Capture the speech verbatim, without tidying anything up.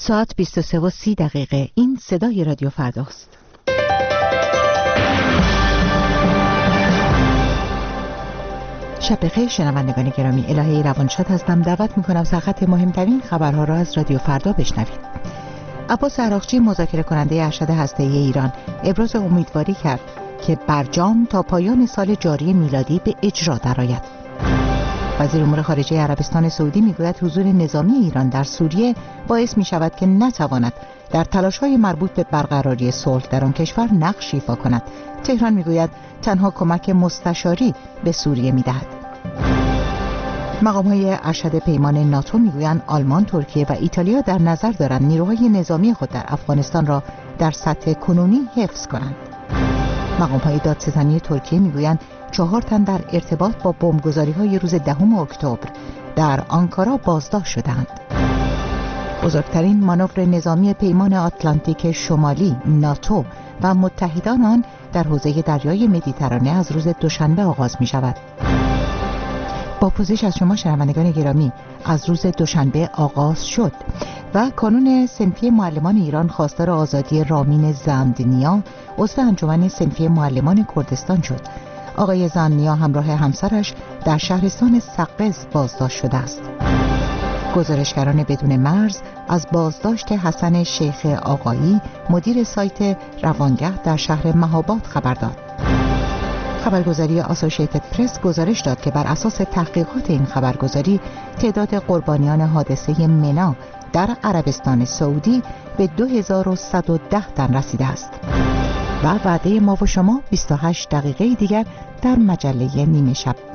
ساعت بیست و سه و سی دقیقه. این صدای رادیو فرداست. شب بخیر شنوندگان گرامی، الهه روانشاد هستم. دعوت میکنم سرخط مهمترین خبرها را از رادیو فردا بشنوید. عباس عراقچی مذاکره کننده ارشد هسته‌ای ایران ابراز امیدواری کرد که برجام تا پایان سال جاری میلادی به اجرا درآید. وزیر امور خارجه عربستان سعودی میگوید حضور نظامی ایران در سوریه باعث می شود که نتواند در تلاش‌های مربوط به برقراری صلح در آن کشور نقش ایفا کند. تهران میگوید تنها کمک مستشاری به سوریه میدهد. مقام‌های ارشد پیمان ناتو میگویند آلمان، ترکیه و ایتالیا در نظر دارند نیروهای نظامی خود در افغانستان را در سطح کنونی حفظ کنند. مقام‌های دادستانی ترکیه میگویند چهار تن در ارتباط با بمبگذاری‌های روز دهم اکتبر در آنکارا بازداشت شدند. بزرگترین مانور نظامی پیمان آتلانتیک شمالی ناتو و متحدان آن در حوزه دریای مدیترانه از روز دوشنبه آغاز می‌شود. با پوزش از شما شنوندگان گرامی، از روز دوشنبه آغاز شد و کانون صنفی معلمان ایران خواستار آزادی رامین زندنیا عضو انجمن صنفی معلمان کردستان شد. آقای زندنیا همراه همسرش در شهرستان سقز بازداشت شده است. گزارشگران بدون مرز از بازداشت حسن شیخ آقایی مدیر سایت روانگه در شهر مهاباد خبر داد. خبرگزاری آسوشیتد پرس گزارش داد که بر اساس تحقیقات این خبرگزاری تعداد قربانیان حادثه منا در عربستان سعودی به دو هزار و صد و ده تن رسیده است. و وعده ما و شما بیست و هشت دقیقه دیگر در مجله نیمه شب.